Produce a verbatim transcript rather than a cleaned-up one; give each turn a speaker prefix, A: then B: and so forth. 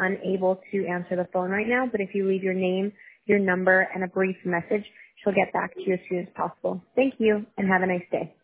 A: unable to answer the phone right now, but if you leave your name, your number, and a brief message, she'll get back to you as soon as possible. Thank you, and have a nice day.